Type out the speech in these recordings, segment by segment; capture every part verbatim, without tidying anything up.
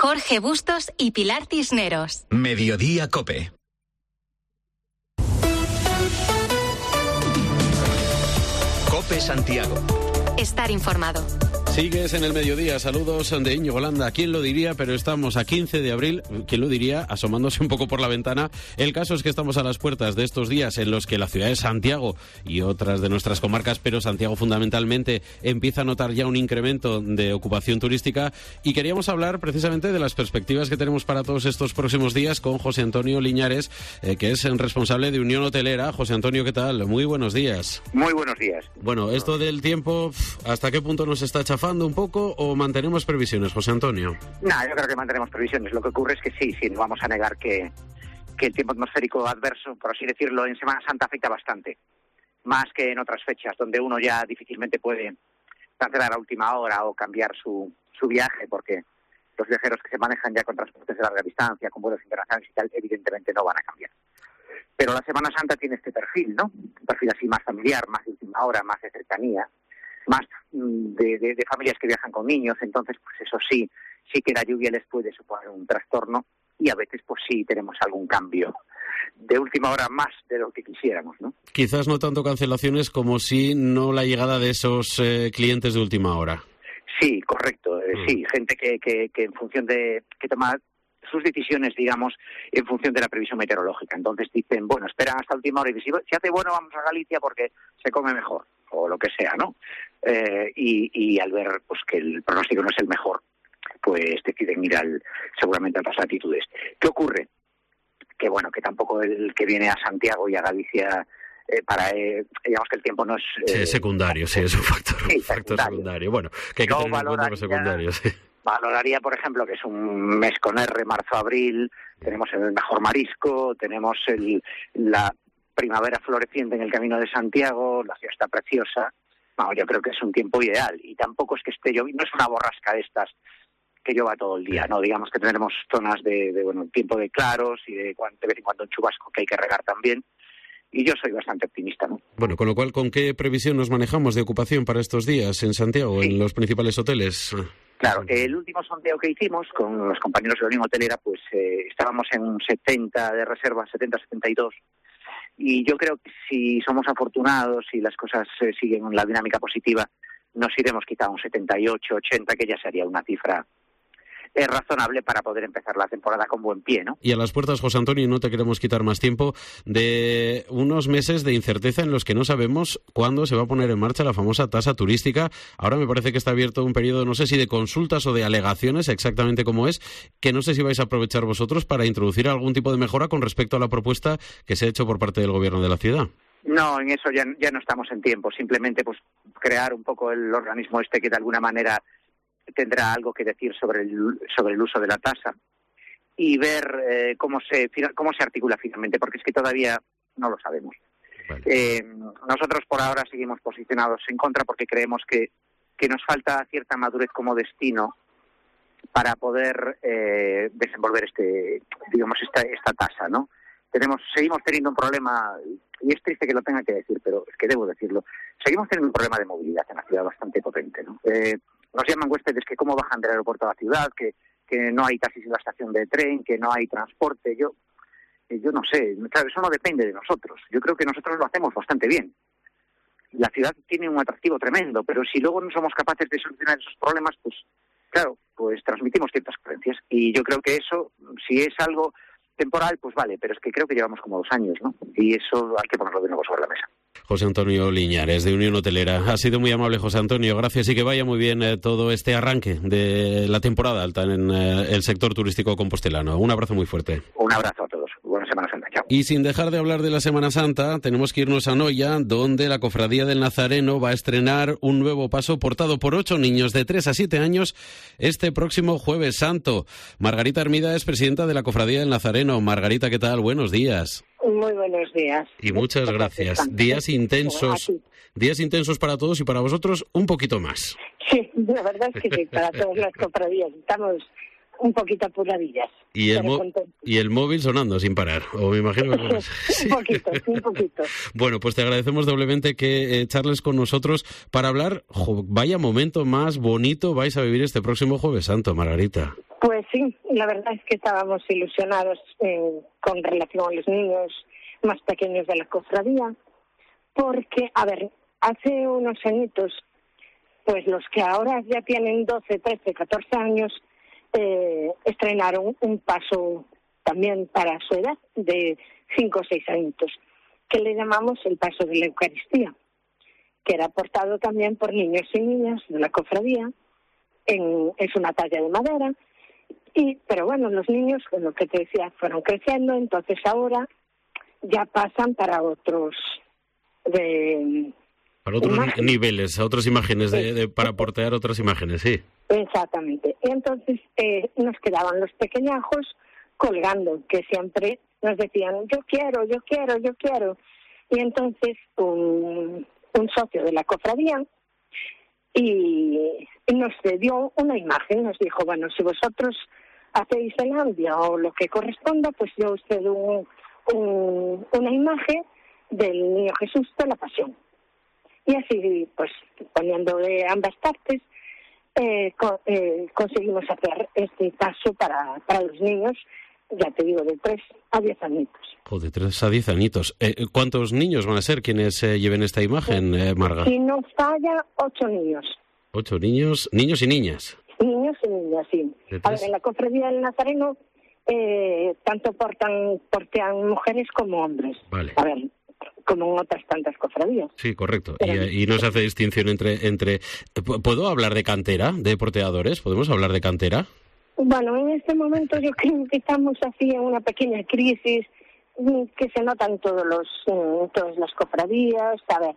Jorge Bustos y Pilar Cisneros. Mediodía COPE. COPE Santiago. Estar informado. Sigues en el mediodía, saludos de Íñigo Landa. ¿Quién lo diría? Pero estamos a quince de abril, ¿quién lo diría? Asomándose un poco por la ventana. El caso es que estamos a las puertas de estos días en los que la ciudad de Santiago y otras de nuestras comarcas, pero Santiago fundamentalmente, empieza a notar ya un incremento de ocupación turística, y queríamos hablar precisamente de las perspectivas que tenemos para todos estos próximos días con José Antonio Liñares, eh, que es el responsable de Unión Hotelera. José Antonio, ¿qué tal? Muy buenos días. Muy buenos días. Bueno, esto del tiempo, ¿hasta qué punto nos está chafando un poco o mantenemos previsiones, José Antonio? No, yo creo que mantenemos previsiones. Lo que ocurre es que sí, sí, no vamos a negar que, que el tiempo atmosférico adverso, por así decirlo, en Semana Santa afecta bastante, más que en otras fechas, donde uno ya difícilmente puede cancelar a última hora o cambiar su, su viaje, porque los viajeros que se manejan ya con transportes de larga distancia, con vuelos internacionales y tal, evidentemente no van a cambiar. Pero la Semana Santa tiene este perfil, ¿no? Un perfil así más familiar, más de última hora, más de cercanía, más de, de, de familias que viajan con niños. Entonces, pues eso sí, sí que la lluvia les puede suponer un trastorno, y a veces pues sí tenemos algún cambio de última hora más de lo que quisiéramos, ¿no? Quizás no tanto cancelaciones como si no la llegada de esos eh, clientes de última hora. Sí, correcto, eh, mm. sí, gente que, que, que en función de, que toma sus decisiones, digamos, en función de la previsión meteorológica. Entonces dicen, bueno, esperan hasta última hora y dicen, si hace bueno vamos a Galicia porque se come mejor, o lo que sea, ¿no? Eh, y, y al ver pues que el pronóstico no es el mejor, pues deciden ir al, seguramente a otras latitudes. ¿Qué ocurre? Que bueno, que tampoco el que viene a Santiago y a Galicia eh, para, eh, digamos que el tiempo no es... Eh, sí, secundario, sí, es un factor, sí, un factor secundario. secundario. Bueno, que hay que no tener en cuenta los secundarios, sí. Valoraría, por ejemplo, que es un mes con R, marzo-abril, tenemos el mejor marisco, tenemos el, la primavera floreciente en el Camino de Santiago, la ciudad está preciosa. No, yo creo que es un tiempo ideal, y tampoco es que esté lloviendo, no es una borrasca de estas que llueva todo el día, no, digamos que tendremos zonas de, de bueno, tiempo de claros y de, de vez en cuando un chubasco que hay que regar también, y yo soy bastante optimista, ¿no? Bueno, con lo cual, ¿con qué previsión nos manejamos de ocupación para estos días en Santiago, sí, en los principales hoteles? Claro, el último sondeo que hicimos con los compañeros de la Unión Hotelera, pues eh, estábamos en un setenta de reservas, setenta a setenta y dos, y yo creo que si somos afortunados y las cosas eh, siguen la dinámica positiva, nos iremos quizá a un setenta y ocho, ochenta, que ya sería una cifra es razonable para poder empezar la temporada con buen pie, ¿no? Y a las puertas, José Antonio, no te queremos quitar más tiempo, de unos meses de incerteza en los que no sabemos cuándo se va a poner en marcha la famosa tasa turística. Ahora me parece que está abierto un periodo, no sé si de consultas o de alegaciones, exactamente cómo es, que no sé si vais a aprovechar vosotros para introducir algún tipo de mejora con respecto a la propuesta que se ha hecho por parte del gobierno de la ciudad. No, en eso ya, ya no estamos en tiempo, simplemente pues crear un poco el organismo este que de alguna manera tendrá algo que decir sobre el, sobre el uso de la tasa, y ver eh, cómo se cómo se articula finalmente, porque es que todavía no lo sabemos. Vale. Eh, nosotros por ahora seguimos posicionados en contra, porque creemos que, que nos falta cierta madurez como destino para poder eh, desenvolver este digamos esta esta tasa, ¿no? Tenemos seguimos teniendo un problema, y es triste que lo tenga que decir, pero es que debo decirlo. Seguimos teniendo un problema de movilidad en la ciudad bastante potente, ¿no? Eh, Nos llaman huéspedes que cómo bajan del aeropuerto a la ciudad, que, que no hay taxis en la estación de tren, que no hay transporte. Yo yo no sé, claro, eso no depende de nosotros. Yo creo que nosotros lo hacemos bastante bien. La ciudad tiene un atractivo tremendo, pero si luego no somos capaces de solucionar esos problemas, pues claro, pues transmitimos ciertas creencias. Y yo creo que eso, si es algo temporal, pues vale, pero es que creo que llevamos como dos años, ¿no? Y eso hay que ponerlo de nuevo sobre la mesa. José Antonio Liñares, de Unión Hotelera. Ha sido muy amable, José Antonio. Gracias, y que vaya muy bien eh, todo este arranque de la temporada alta en eh, el sector turístico compostelano. Un abrazo muy fuerte. Un abrazo a todos. Buena Semana Santa. Chao. Y sin dejar de hablar de la Semana Santa, tenemos que irnos a Noia, donde la Cofradía del Nazareno va a estrenar un nuevo paso portado por ocho niños de tres a siete años este próximo Jueves Santo. Margarita Hermida es presidenta de la Cofradía del Nazareno. Margarita, ¿qué tal? Buenos días. Muy buenos días. Y muchas gracias. Días intensos, días intensos para todos, y para vosotros un poquito más. Sí, la verdad es que sí, para todas las cofradías. Estamos un poquito apuradillas. Y el, mo- y el móvil sonando sin parar, o me imagino que... Sí. un poquito, sí, un poquito. Bueno, pues te agradecemos doblemente que eh, charles con nosotros para hablar. Jo, vaya momento más bonito vais a vivir este próximo Jueves Santo, Margarita. Pues sí, la verdad es que estábamos ilusionados eh, con relación a los niños más pequeños de la cofradía, porque, a ver, hace unos añitos, pues los que ahora ya tienen doce, trece, catorce años, eh, estrenaron un paso también para su edad, de cinco o seis añitos, que le llamamos el paso de la Eucaristía, que era portado también por niños y niñas de la cofradía. En, es una talla de madera, y pero bueno, los niños, con lo que te decía, fueron creciendo, entonces ahora ya pasan para otros de para otros imágenes. niveles, a otras imágenes, de, de, para portear otras imágenes, sí. Exactamente. Y entonces eh, nos quedaban los pequeñajos colgando, que siempre nos decían, yo quiero, yo quiero, yo quiero. Y entonces un, un socio de la cofradía y nos dio una imagen, nos dijo, bueno, si vosotros hacéis el Andia o lo que corresponda, pues yo os doy un, un, una imagen del Niño Jesús de la Pasión. Y así, pues, poniendo de ambas partes, eh, co- eh, conseguimos hacer este paso para, para los niños, ya te digo, de tres a diez añitos. Oh, de tres a diez añitos. Eh, ¿Cuántos niños van a ser quienes eh, lleven esta imagen, eh, Marga? Si no falla, ocho niños. Ocho niños, niños y niñas. Niños y niñas, sí. A ver, en la cofradía del Nazareno eh, tanto portan, portean mujeres como hombres. Vale. A ver, como en otras tantas cofradías. Sí, correcto. Pero... Y, y no se hace distinción entre, entre... ¿Puedo hablar de cantera, de porteadores? ¿Podemos hablar de cantera? Bueno, en este momento yo creo que estamos así en una pequeña crisis que se nota en todos los, en todas las cofradías. A ver,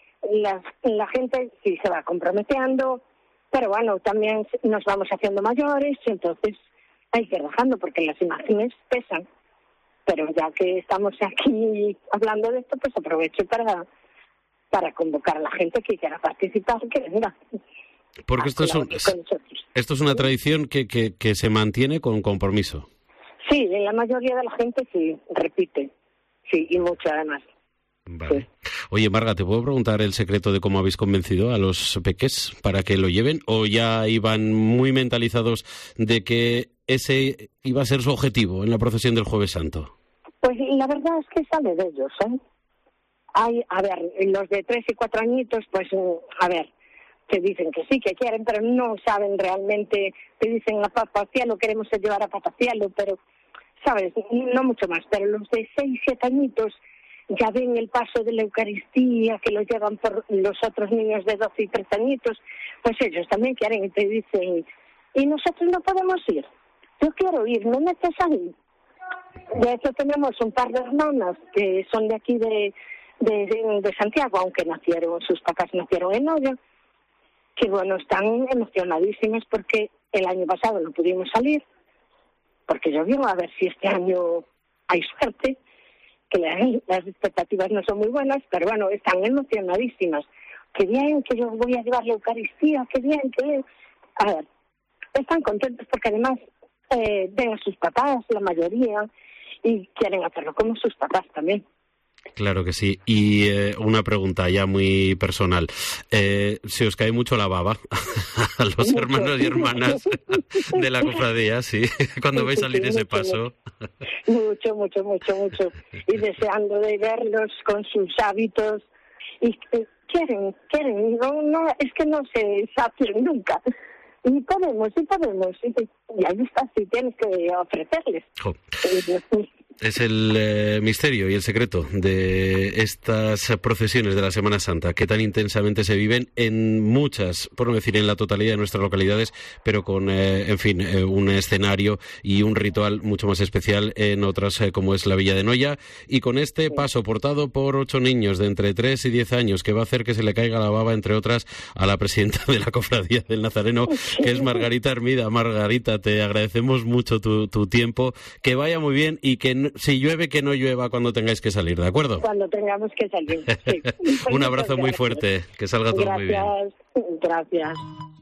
la, la gente sí se va comprometiendo, pero bueno, también nos vamos haciendo mayores, entonces hay que ir bajando porque las imágenes pesan. Pero ya que estamos aquí hablando de esto, pues aprovecho para, para convocar a la gente que quiera participar, que venga. Porque esto es, un, esto es una tradición que, que, que se mantiene con compromiso. Sí, la mayoría de la gente sí, repite. Sí, y mucho además. Vale. Sí. Oye, Marga, ¿te puedo preguntar el secreto de cómo habéis convencido a los peques para que lo lleven? ¿O ya iban muy mentalizados de que ese iba a ser su objetivo en la procesión del Jueves Santo? Pues la verdad es que sale de ellos, ¿eh? Hay, a ver, los de tres y cuatro añitos, pues, a ver, te dicen que sí, que quieren, pero no saben realmente, te dicen a Papá Cielo, queremos llevar a Papá Cielo, pero, ¿sabes? No mucho más, pero los de seis, siete añitos ya ven el paso de la Eucaristía, que lo llevan por los otros niños de doce y trece añitos, pues ellos también quieren y te dicen, ¿y nosotros no podemos ir? Yo quiero ir, ¿me metes ahí? De hecho tenemos un par de hermanas que son de aquí de, de, de, de Santiago, aunque nacieron, sus papás nacieron en Noya, que bueno, están emocionadísimas porque el año pasado no pudimos salir, porque llovió, a ver si este año hay suerte, que las expectativas no son muy buenas, pero bueno, están emocionadísimas. Qué bien, que yo voy a llevar la Eucaristía, qué bien, qué bien. A ver, están contentos porque además eh, ven a sus papás, la mayoría, y quieren hacerlo como sus papás también. Claro que sí. Y eh, una pregunta ya muy personal. Eh, ¿Se os cae mucho la baba a los mucho. hermanos y hermanas de la cofradía, sí? Cuando sí, veis salir sí, ese mucho, paso. Mucho, mucho, mucho, mucho. Y deseando de verlos con sus hábitos. Y eh, quieren, quieren. No, no, es que no se sacian nunca. Y podemos, y podemos. Y, y ahí está, si tienes que ofrecerles. Oh. Es el eh, misterio y el secreto de estas procesiones de la Semana Santa, que tan intensamente se viven en muchas, por no decir en la totalidad de nuestras localidades, pero con, eh, en fin, eh, un escenario y un ritual mucho más especial en otras, eh, como es la Villa de Noya, y con este paso portado por ocho niños de entre tres y diez años, que va a hacer que se le caiga la baba, entre otras, a la presidenta de la Cofradía del Nazareno, que es Margarita Hermida. Margarita, te agradecemos mucho tu, tu tiempo, que vaya muy bien y que no, si llueve, que no llueva cuando tengáis que salir, ¿de acuerdo? Cuando tengamos que salir, sí. Un abrazo muy fuerte, que salga todo gracias, muy bien. Gracias, gracias.